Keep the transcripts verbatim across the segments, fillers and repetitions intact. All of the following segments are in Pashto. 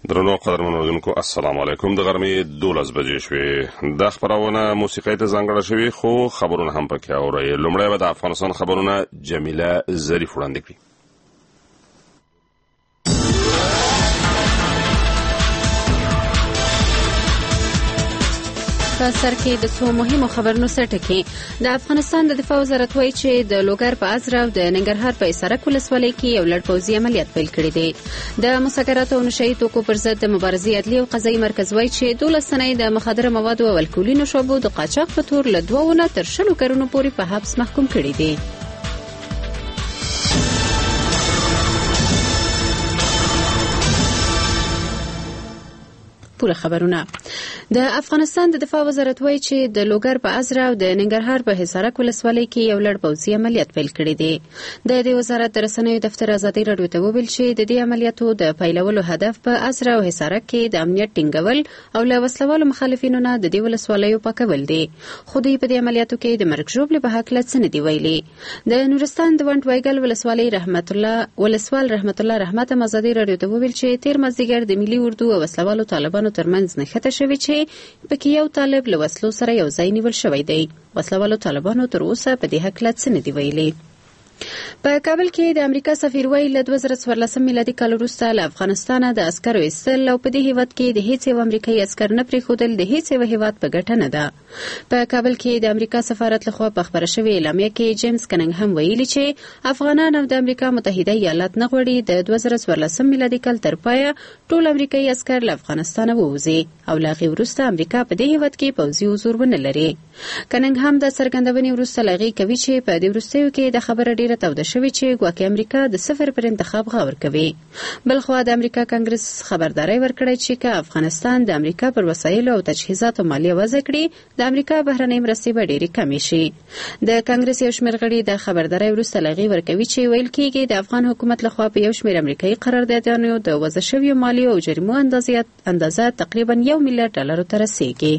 درنو قدرمنو اوریدونکو السلام علیکم. د غرمې دولس بجې شوې. د خبرونه موسیقۍ ته ځانګړې شوې خو خبرونه هم پکې اورئ. لومړی به د افغانستان خبرونه جمیله ظریف وړاندې کړي. په سر کې د څو مهمو خبرونو سرټکی. د افغانستان د دفاع وزارت وایي چې د لوګر په ازره او د ننګرهار په اسارک ولسوالۍ کې یو لړ پوځي عملیات پیل کړي دي. د مسکراتو او نشهیي توکو پر ضد د مبارزې عدلي او قضایي مرکز وایي چې دولس سنې د مخدره موادو او الکولینو شعبو د قاچاق په تور له دوه نه تر شلو کلونو پورې په حبس محکوم کړي دي. پوره خبرونه. د افغانستان د دفاع وزارت وایي چې د لوګر په ازره او د ننګرهار په حصارک ولسوالۍ کې یو لړ پوځي عملیات پیل کړي دي. د دې وزارت د رسنیو دفتر ازادي راډیو ته وویل چې د دې عملیاتو د پیلولو هدف په ازره او حصارک کې د امنیت ټینګول او له وسلوالو مخالفینو نه د دې ولسوالیو پاکول دي. خو دوی په دې عملیاتو کې د مرګ ژوبلې په هکله څه نه دي ویلي. د نورستان د ونډ وایګل ولسوالۍ رحمت الله ولسوال رحمت الله رحمت ازادي راډیو ته وویل چې تیر مازدیګر د ملي اردو او وسلوالو طالبانو ترمنځ نښته شوې چې پکې یو طالب له وسلو سره یو ځای نیول شوی دی. وسلوالو طالبانو تر اوسه په دې هکله څه نه دي ویلي. په کابل کې د امریکا سفیر ویل له دوه زره څوارلسم میلادي کال وروسته له افغانستانه د عسکرو ایستل او په دې هیواد کې د هیڅ یو امریکایي عسکر نه پرېښودل د هیڅ یو هیواد په ګټه نه ده. په کابل کې د امریکا سفارت لخوا په خبره شوې اعلامیه کې جیمز کننګ هم ویلي چې افغانان او د امریکا متحده ایالات نه غواړي د دوه زره څوارلسم میلادي کال تر پایه ټول امریکایي عسکر له افغانستانه ووځي او له هغې وروسته امریکا په دې هیواد کې پوځي حضور ونه لري. کننګ هم د څرګندونې وروسته له هغې کوي چې په دې وروستیو کې د خبره ډیره توده شوې چې ګواکې امریکا د صفر پر انتخاب غور کوي. بلخوا د امریکا کانګرس خبرداري ورکړی چې که افغانستان د امریکا پر وسایلو او تجهیزاتو مالیه وضع کړي د امریکا بهرنۍ مرستې به ډېرې کمې شي. د کانګرس یو شمېر غړي د خبرداري وروسته له هغې ورکوي چې ویل کېږي د افغان حکومت لخوا په یو شمېر امریکایي قراردادیانو د وضع شویو مالیو او جریمو اندازه تقریبا یو میلیارډ ډالرو ته رسیږي.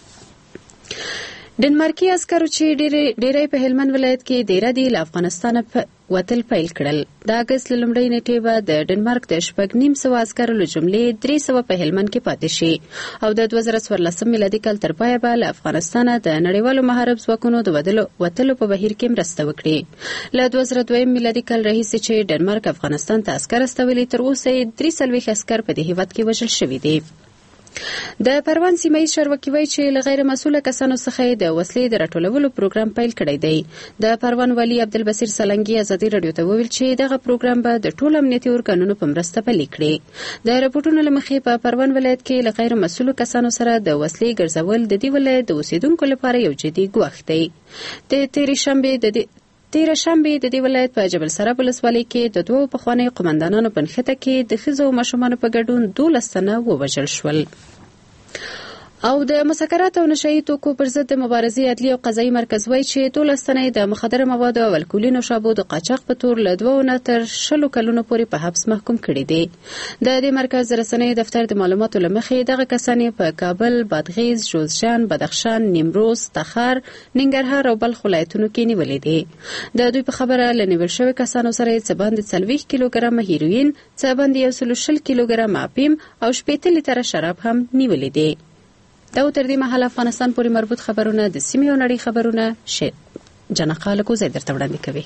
ډنمارکي عسکرو چې ډېری په هلمند ولایت کې دیره دي له افغانستانه وتل پیل کړل. د اګست له لومړۍ نیټې به د ډنمارک د شپږ نیم سوه عسکرو له جملې درې سوه په هلمند کې پاتې شي او د دوه زره څوارلسم میلادي کال تر پایه به له افغانستانه د نړیوالو محارب ځواکونو د وتلو په بهیر کې مرسته وکړي. له دوه زره دویم میلادي کال راهیسې چې ډنمارک افغانستان ته عسکر استولي تر اوسه یې درې څلوېښت عسکر په دې هیواد کې وژل شوي دي. د پروان سیمه ییز چارواکي وایي چې له غیر مسؤله کسانو څخه د وسلې د راټولولو پروګرام پیل کړی دی. د پروان والي عبدالبصیر سالنګي ازادي راډیو ته وویل چې دغه پروګرام به د ټولو امنیتي ارګانونو په مرسته پلي کړي. د راپورټونو له مخې په پروان ولایت کې له غیر مسؤلو کسانو سره د وسلې ګرځول د دې ولایت د اوسیدونکو لپاره یو جدي ګواښ دی. د تېرې شنبې د تیره شنبې د دې ولایت په جبل سراب ولسوالۍ کې د دوو پخوانیو قمندانانو په نښته کې د ښځو او ماشومانو په ګډون دولس تنه ووژل شول. او د مسکراتو او نشهیي توکو پر ضد د مبارزې عدلي او قضایي مرکز وایي چې دولس تنه د مخدره موادو او الکولینو شعبو د قاچاق په تور له دوه نه تر شلو کلونو پورې په حبس محکوم کړي دي. د دې مرکز د رسنیو دفتر د معلوماتو له مخې دغه کسان په کابل، بادغیس، جوزجان، بدخشان، نیمروز، تخار، ننګرهار او بلخ ولایتونو کې نیولې دي. د دوی په خبره له نیول شوي کسانو سره یې څه باندې څلوېښت کیلوګرامه هیروین، څه باندې یو سل شل کیلوګرامه اپیم او شپېته لیتره شراب هم نیولې دي. دا تر دې مهاله افغانستان پورې مربوط خبرونه د سیمې او نړۍ خبرونه ش جنقه له کوزۍ درته وړاندې کوي.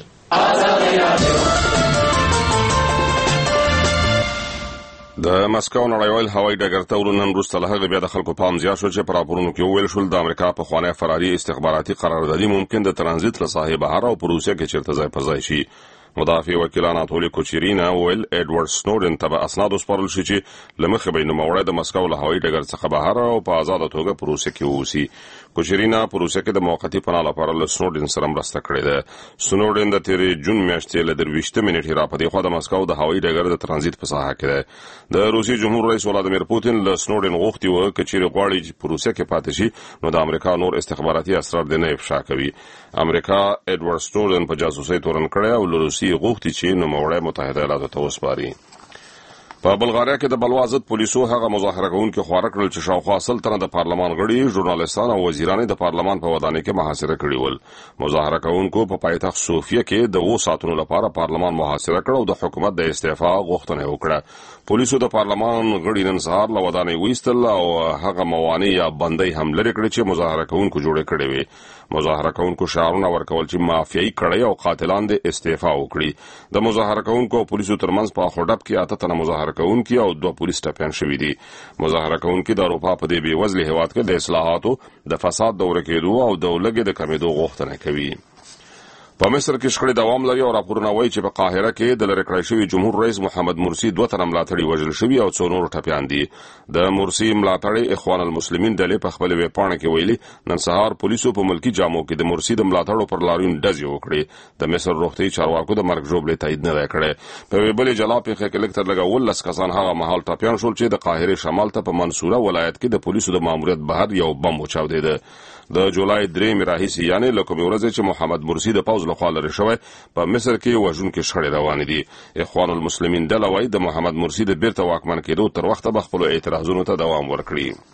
د مسکو نړیوال هوایي ډګر ته ورنن وروسته له هغې بیا د خلکو پام زیات شو چې په راپورونو کې وویل شول د امریکا پخوانی فراري استخباراتي قراردادي ممکن د ترانزیت له ساحې بهر او په روسیه کې چیرته ځای پر ځای شي. مدافع وکیل اناتولي کوچرینا ویل ایډورډ سنوډن ته به اسناد وسپارل شي چې له مخې به یې نوموړی د مسکو له هوایي ډګر څخه بهر او په ازاده توګه په روسیه کې واوسي. کوچرینا په روسیه کې د موقتي پناه لپاره له سنوډن سره مرسته کړې ده. سنوډن د تیرې جون میاشتې له درویشتمې نیټې راپدې خوا د مسکو د هوایي ډګر د ترانزیت په ساحه کې ده. د روسیې جمهور رئیس ولادیمیر پوتین له سنوډن غوښتي وه که چیرې غواړي چې په روسیه کې پاتې شي نو د امریکا نور استخباراتي اسرار دې نه افشا کوي. امریکا ایډورډ سنوډن په جاسوسۍ تورن کړی او له روسیې غوښتي چې نوموړی متحده ایالاتو ته وسپاري. په بلغاریا کې د بلوا ضد پولیسو هغه مظاهره کوونکي خواره کړل چې شاوخوا سل تنه د پارلمان غړي، ژورنالیستان او وزیران د پارلمان په ودانۍ کې محاصره کړي ول. مظاهره کوونکو په پایتخت صوفیه کې د اوو ساعتونو لپاره پارلمان محاصره کړ او د حکومت د استعفا غوښتنه وکړه. پولیسو د پارلمان غړي نن سهار له ودانۍ ویستل او هغه موانع یا بندۍ هم لرې کړې چې مظاهره کوونکو جوړې کړې وي. مظاهره کوونکو شعارونه ورکول چې مافیایي کړۍ او قاتلان د استعفا وکړي. د مظاهره کوونکو او پولیسو ترمنځ په خډب کې اته تنه مظاهره کوونکي او دوه پولیس ټپیان شوي دي. مظاهره کوونکي د اروپا په دې بېوزلي هېواد کې د اصلاحاتو، د فساد د ورکېدو او د لږې د کمېدو غوښتنه کوي. په مصر کې شخړې دوام لري او راپورونه وایي چې په قاهره کې د لرې کړی شوي جمهور رئیس محمد مرسي دوه تنه ملاتړي وژل شوي او څو نور ټپیان دي. د مرسي ملاتړي اخوان المسلمین ډلې په خپل ویبپاڼه کې ویلي نن سهار پولیسو په ملکی جامو کې د مرسي د ملاتړو پر لاریون ډزې وکړې. د مصر روغتي چارواکو د مرګ ژوبلې تایید نه دی کړی. په بلې جلا پیښه کې لږ تر لږه اوولس کسان هغه مهال ټپیان شول چې د قاهرې شمال ته په منصوره ولایت کې د پولیسو د ماموریت بهر یو بم وچاودېده. د جولای درېیمې راهیسې یعنې له کومې ورځې چې محمد مرسي د پوځ لخوا لرې شوی په مصر کې وژونکي شخړې روانې دي. اخوان المسلمین ډله وایي د محمد مرسي د بیرته واکمن کېدو تر وخته به خپلو اعتراضونو ته دوام ورکړي.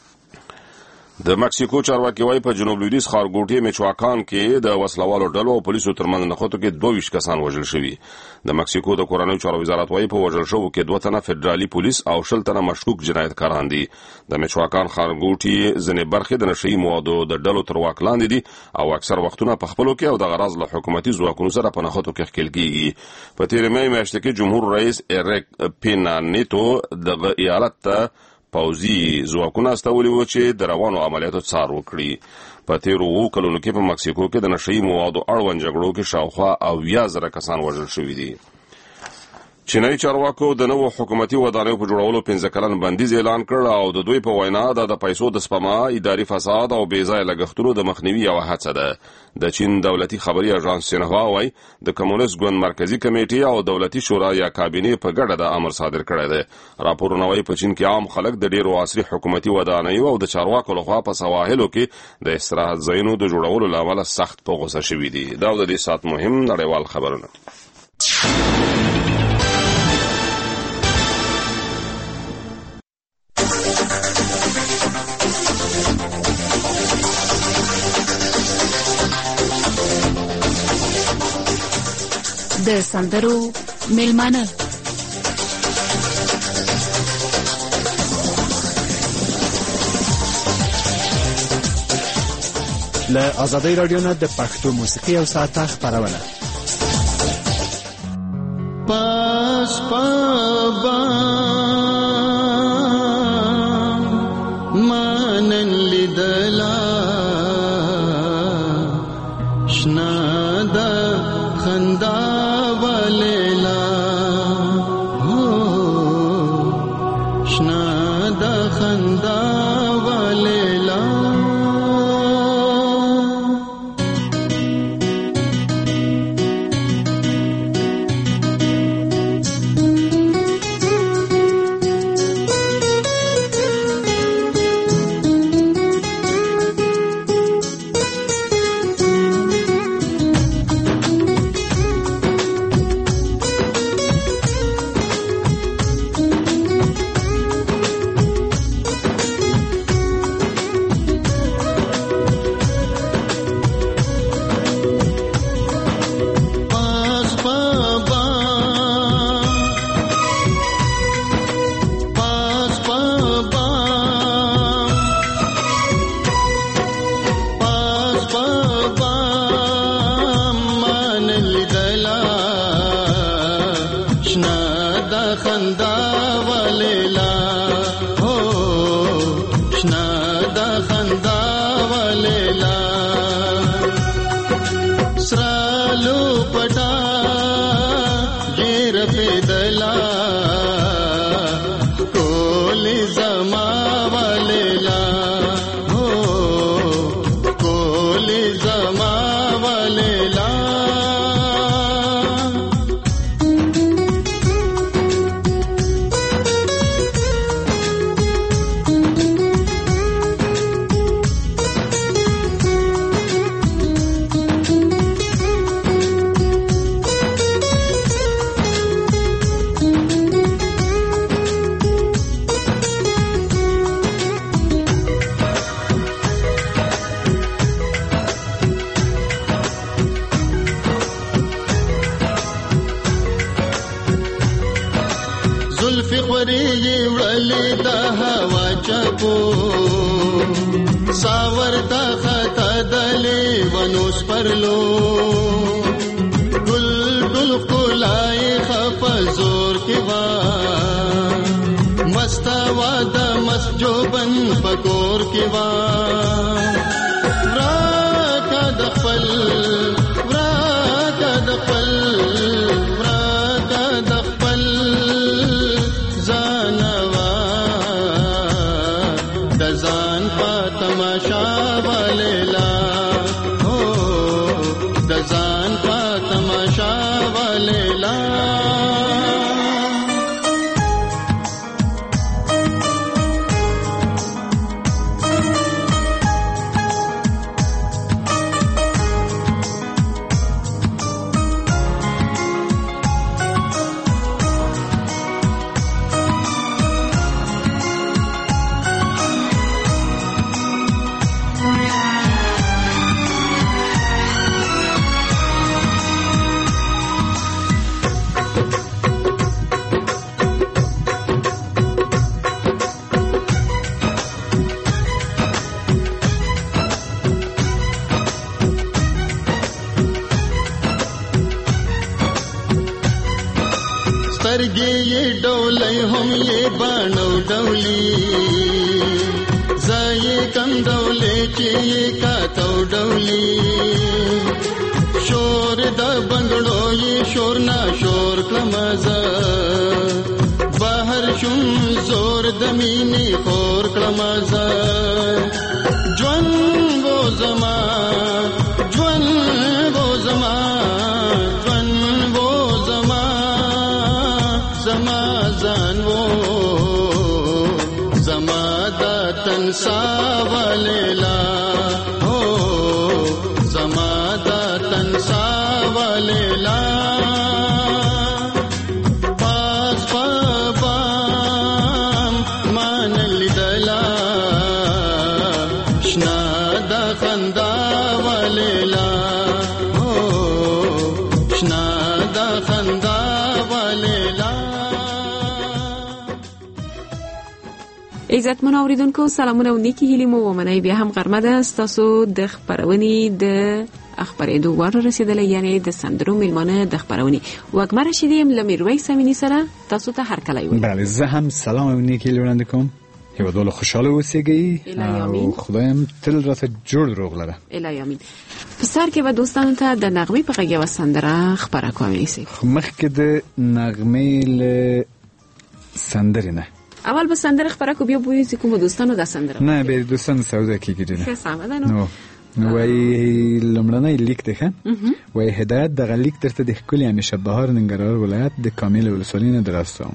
د مکسیکو چارواکي وایي په جنوب لویدیځ ښارګوټي میچواکان کې د وسلوالو ډلو او پولیسو ترمنځ نښتو کې دوه ویشت کسان وژل شوي. د مکسیکو د کورنیو چارو وزارت وایي په وژل شوو کې دوه تنه فدرالي پولیس او شل تنه مشکوک جنایتکاران دي. د میچواکان ښارګوټي ځینې برخې د نشه یي موادو د ډلو تر واک لاندې دي او اکثر وختونه په خپلو کې او د غرض له حکومتي ځواکونو سره په نښتو کې ښکېل کېږي. په تېرې مې میاشت کې جمهور رئیس ایریک پینا نیتو دغه ایالت ته پوځي ځواکونه استولي وو چې د روانو عملیاتو څار وکړي. په تېرو اوو کلونو کې په مکسیکو کې د نشه یي موادو اړوند جګړو کې شاوخوا اویا زره کسان وژل شوي دي. چینایي چارواکو د نوو حکومتي ودانیو په جوړولو پنځه کلن بندیز اعلان کړ او د دوی په وینا دا د پیسو د سپما، اداري فساد او بې ځایه لګښتونو د مخنیوي یوه هڅه ده. د چین دولتي خبري اژانس سینهوا وایي د کمونیست ګوند مرکزي کمیټې او دولتي شورا یا کابینې په ګډه د امر صادر کړی دی. راپورونه وایي په چین کې عام خلک د ډېرو عصري حکومتي ودانیو او د چارواکو لخوا په سواحلو کې د استراحت ځایونو د جوړولو له امله سخت په غوسه شوي دي. دا د دې ساعت مهم نړیوال خبرونه. د سندرو میلمانه له آزادۍ راډیو نه د پښتو موسیقي او ساعته خپرونه. پاس پابا مانن لیدلا شنا دا خندا ولیلا هو شنا دا خندا ولیلا زلفی خوریږي وړلې د هوا چپو ساور د خطا دلې ونو سپرلو ګل ګل کولای خفزور کې وا مستوا د مسجوبن پکور کې وا راکا د خپل راکا د خپل راکا د خپل ځانوا د ځان په تماشا واللا هو د ځان په تماشا واللا سترګې یې ډولۍ هم یې باڼو ډولي ځای کم ډولې چې یې کاتو ډولي شور د بنګړو یې شور نا شور کلمزه بهر شوم زور د مینې خور کلمزه ژوند وو زما ژوند وو زما ځان وو زما د تنسا واللا هو زما د تنسا واللا پاس پام مان لیدلا شنا د خندا واللا هو شنا د خندا واللا عزتمن اوریدونکو سلامونه او نیکی هیلې مو ومنئ. بیا هم غرمه ده ستاسو د خپرونې د خپرېدو وار رسیدلی، یعنی د سندرو میلمانه د خپرونې وږمه رشیدی یم له میرویس امینی سره تاسو ته هرکلی وایم. بله زه هم سلام او نیکی هیلې وړاندې کوم. هیوادوال خوشحاله اوسیږئ او خدایم تل راته جوړ روغ لره. الهی امین. په سر کې به دوستانو ته د نغمې په غږ یوه سندره خپره کوم نیسئ. مخکې د نغمې له سندرې نه اول به سندره خبره کو بیا بویځ کوم دوستانو دا سندره نه به دوستان سودا کیږي نه ښه سم ده نو وای لمړنۍ لیک ده وای هدایت د غلیک ترته د خپل همیشه بهار ننګرهار ولایت د کامل ولسوالۍ نه دراستم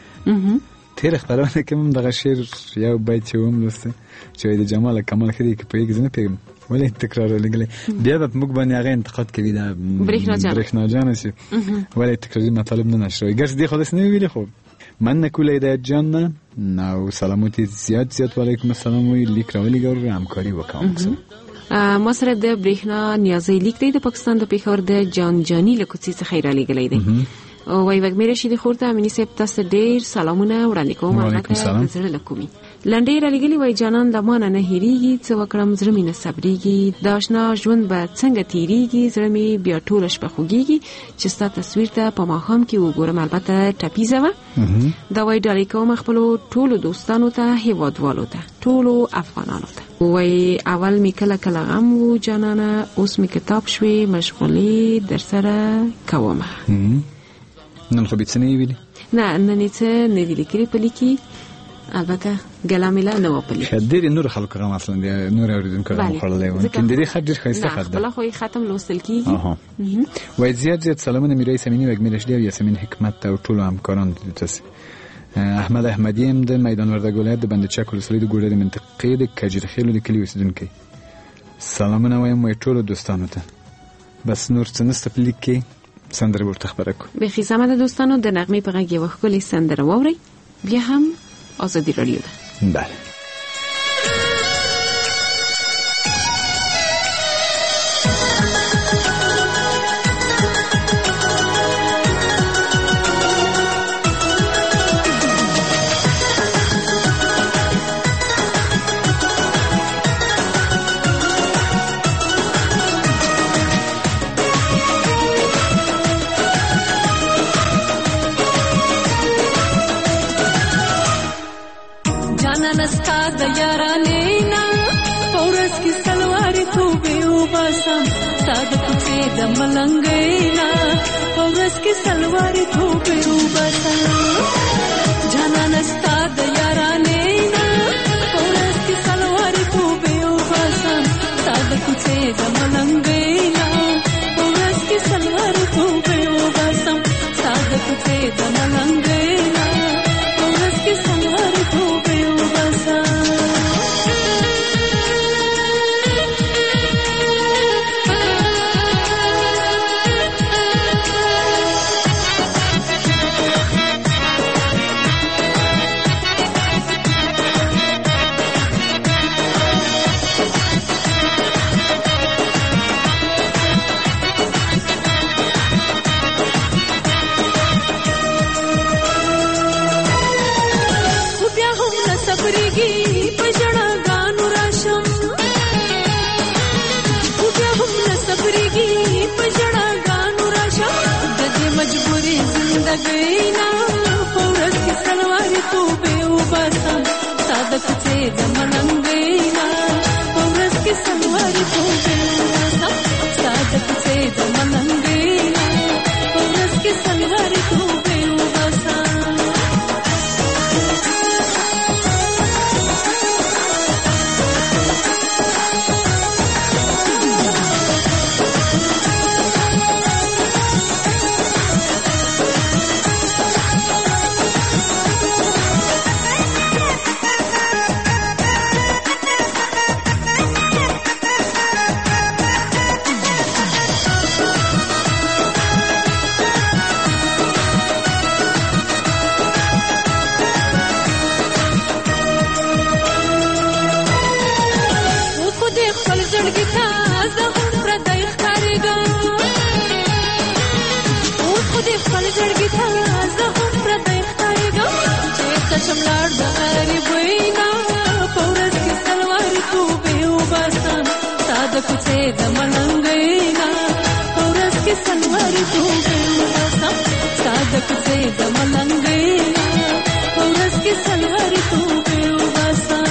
تیر خبرونه کوم دغه شعر یو بیت ووم لسته چې د جمال کمال خدي کې پیګ زنه پیګم ولې تکرار لګلې بیا د موږ باندې هغه انتقاد کوي دا برېښنا جان برېښنا جان شي ولې تکراری مطالب نه نشوي ګرځ دی خلاص نه ویلې خو من نکول هدایت جان نو سلامتی زیاد زیاد و علیکم السلام وی لیک راولی ګور همکاري وکم ما سره د برېښنا نیازي لیک دی د پاکستان د پیښور د جان جانی له کوڅې څخه را لګلې دی او وای وګ مې رشید خورته امینی صاحب تاسو ډیر سلامونه وړاندې کوم البته زړه لکومي لنډې را لګلې وای جانان د مان نه هېریږي څه وکړم زړه مې نه صبرېږي د آشنا ژوند به څنګه تیریږي زړه مې بیا ټوله شپه خوږېږي چې ستا تصویر ته په ماښام کې وګورم البته ټپیزه وه دا وای ډالۍ کوم خپلو ټولو دوستانو ته هیوادوالو ته ټولو افغانانو ته وای اول مې کله کله غم و جانانه اوس مې کتاب شوې مشغولې در سره کومه نن خو بیت نه ویلي نه نن څه نه ویلي کړی په لیکي البته ګلاملا نه و په لیکي خدیر نور خلک غم اصلا دی نور اوریدونکو غم خړلې و کله دې خدیر خسته خد نه خو ختم لوستل کیږي وای زیات زیات سلامونه میرای سمینی و اکملش دی یاسمین حکمت او ټول همکاران تاسو احمد احمدی هم د میدان وردګ ولایت د بندچک ولسوالۍ د ګوړه د منطقې د کجرخیل د کلی اوسیدونکو سلامونه وایم وای ټول دوستانو ته بس نور څه نست په لیک کې سندره ورته خبره کو به خیزمه د دوستانو د نغمې په غږ یو ښکلې سندره واورئ بیا هم آزادي رادیو ده بله د یارانې نه پورس کې سلوارې توبې وباسم ستا د کوڅې د ملنګۍ نه پورس کې سلوارې توبې وباسم جانانه ستا د یارانې نه پورس کې سلوارې توبې وباسم ستا د کوڅې د ملنګۍ نه پورس کې سلوارې توبې وباسم ستا د کوڅې د ملنګۍ نه پورس کې سلوارې توبې وباسم زندګینا پورس کې سلوارې توبې وباسم ستا د کوڅې د ملنګینا پورس کې سلوارې توبې وباسم ستا د کوڅې د ملنګینا پورس کې سلوارې توبې وباسم شملار د غریبینا پورس کې سلوارې توبې وباسم ستا د کوڅې د ملنګینا پورس کې سلوارې توبې وباسم ستا د کوڅې د ملنګینا پورس کې سلوارې توبې وباسم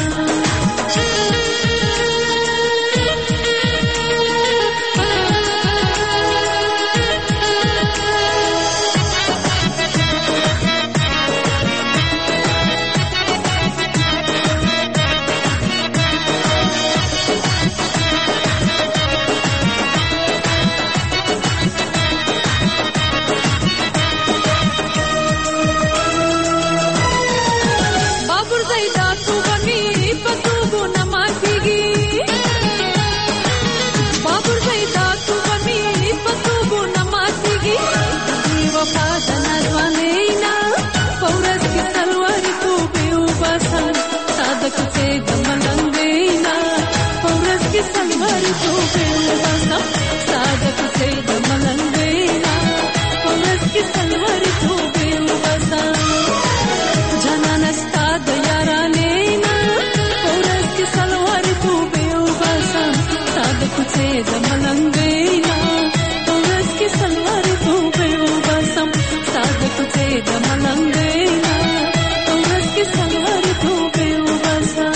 سلوارې توبې وباسم ستا د کوڅې د ملنګینا پورس کې سلوارې توبې وباسم جانانه ستا د یارانې نه پورس کې سلوارې توبې وباسم ستا د کوڅې د ملنګینا پورس کې سلوارې توبې وباسم ستا د کوڅې د ملنګینا پورس کې سلوارې توبې وباسم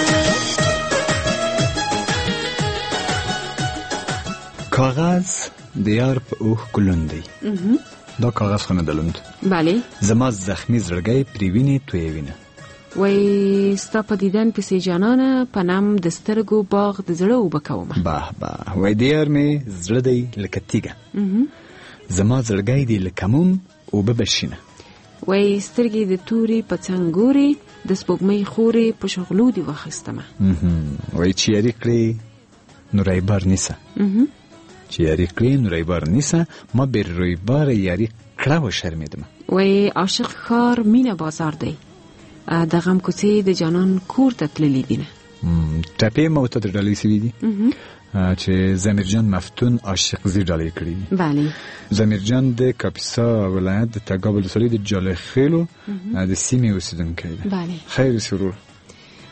کاغذ دیار په اوه کلون دی دا کاغذ خو نه دلوند بله زما زخمی زړګی پریوینې تویوینه وای ستا په دیدن پسې جانانه په نام د سترګو باغ د زړه اوبه کومه به به وای دیار مې زړه دی لکه تیږه زما زړګی دی لکه موم اوبه بشینه وای سترګې د توري په څنګوري د سپوږمۍ خوري په شغلو دی واخیستمه وای چې یاري کړې نو رایبار نیسه چې یاری کړې نو رایبار نیسه ما بیر رایبار یاری کړه و شرمیدم وای عاشق خار مینه بازار دی د غم کوڅې د جانان کور ته تللی دینه ټپې مو ته ډالۍ سوي دي چې زمیرجان مفتون عاشق زی ډالۍ کړی بله زمیرجان د کاپیسا ولایت د تګاب ولسوالۍ د جاله خیلو د سیمې اوسیدونکی دی بله خیر سرور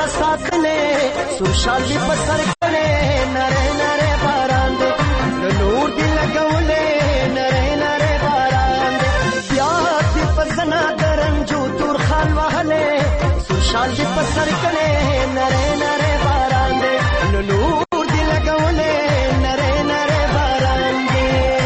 دا ساتلې سوشال دی په سر کړې نره نره باران دې نور دی لګولې نره نره باران دې پیار دی په زنا درنجو تور خال وهلې سوشال دی په سر کړې نره نره باران دې نور دی لګولې نره نره باران دې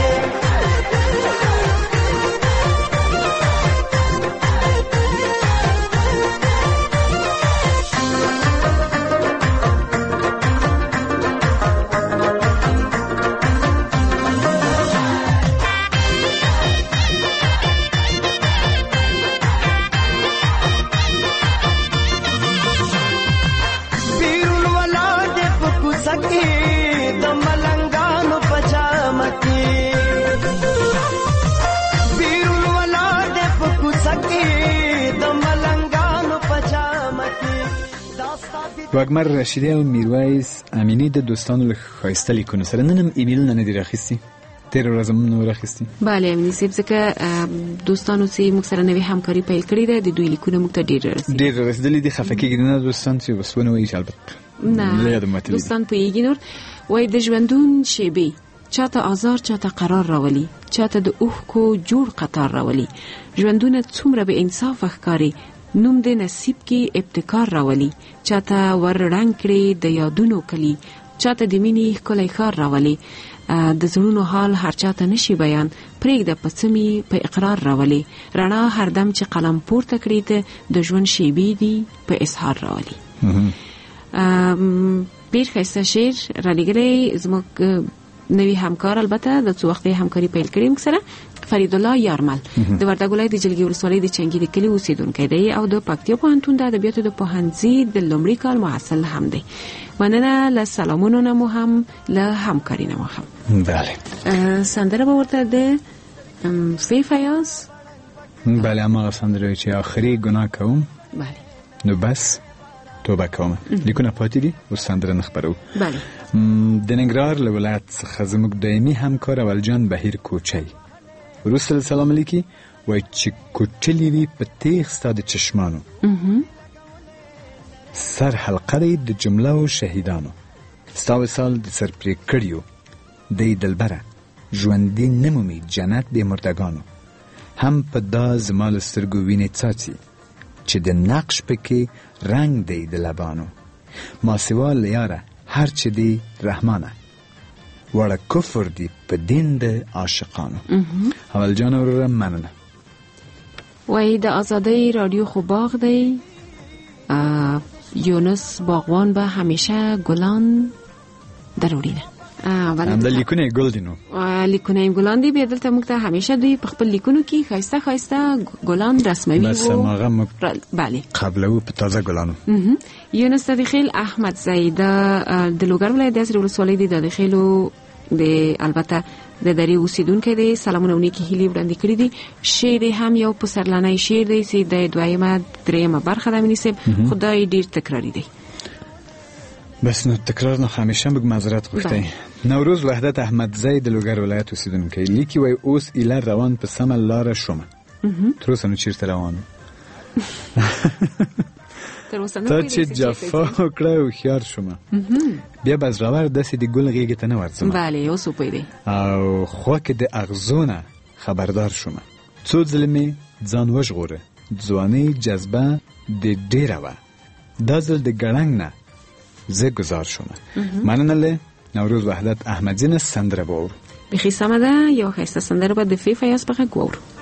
واګمر رشیدی او میرویس امینی د دوستانو له ښایسته لیکونو سره نن هم ایمیلونه نه دي راخیستي تېره ورځ هم نه راخیستي بله امینی صاحب ځکه دوستانو چې موږ سره نوې همکاري پیل کړې ده د دوی لیکونه موږ ته ډېر رسېدلي ډېر رسېدلي دي خفه کېږي نه دوستان چې بس ونه وایي چې البته نه دوستان پوهېږي نور وایي د ژوندون شیبې چاته آزار چاته قرار راولي چاته د اوښکو جوړ قطار راولي ژوندونه څومره به انصاف ښکاري نوم د نصیب کې ابتکار راولي چاته ور رنګ کړي د یادونو کلی چاته د مینې ښکلی ښار راولي د زړونو حال هر چاته نشي بیان پرېږده په څه مې په اقرار راولي رڼا هردم چې قلم پورته کړي ته د ژوند شیبې دي په اظهار راولي ډېر ښایسته شعر رالیږلی زموږ نوی همکار البته د څو وخت همکاري پیل کړې موږ سره فرید الله یارمل د وردګ ولایت د جلګې ولسوالۍ د چنګي د کلي اوسیدونکی دی او د پکتیا پوهنتون د ادبیاتو د پوهنځي د لومړي کال محصل هم دی مننه له سلامونو نه مو هم له همکاري نه مو هم بله سندره به ورته د فی فیاض بله هماغه سندره چې آخري ګناه کوم بله نو بس توبه کوم لیکونه پاتې دي اوس سندره نه خپرو بله د ننګرهار له ولایت څخه زموږ دایمي همکار اولجان بهیر کوچی وروسته سلام علیکي وای چې کوټلې وي په تیغ ستا د چشمانو سر حلقه دی د جمله و شهیدانو ستا وصال د سر پرې کړیو دی دلبره ژوندي نمومي جنت د مردگانو هم په دا زما له سترګو وینې څاڅي چې د نقش پکې رنگ دی د لبانو ما سوا له یاره هر چې دی رحمانه وړه کفر دی په دین د عاشقانو اول جان وروره مننه وای د آزادۍ رادیو خو باغ دی یونس باغوان به همیشه ګلان دروړي هم د لیکونه ګل دي نو لیکونه یې ګلان دي بیا دلته موږ ته همیشه دوی په خپل لیکونو کې ښایسته ښایسته ګلان رسموي بس هماغه موږ بله قبلوو په تازه ګلانو یونس دادخیل احمد زید د لوګر ولایت د اسر ولسوالۍ د دادخیلو د البته د درې اوسیدونکو دی سلامونه ونی کې هیلې وړاندې کړې دي شعر هم یو پسرلانی شعر دی چې د دویمه درېمه برخه د امینی صاحب خدای ډیر تکراری دی بس نو تکرار نه همیشه موږ معذرت غوښتي نوروز وحدت احمد زید د لوګر ولایت اوسیدونکی لیکي وای اوس اله روان په سمه لار شوم تر اوسه نو چیرته روان تا چې جفا وکړه او خيار شوم بیا باز راور داسې د ګل غیږ ته نه ورځم bale اوس په دې او خو کې د اغزونه خبردار شوم څو ځلمې ځان وژغوره ځواني جذبه د ډیره و دازل د ګړنګ نه زه گزار شوم مننه له نوروز وحدت احمدزین سندره باور بخی سمده یا خیسته سندره با دفی فیاس بخه گوور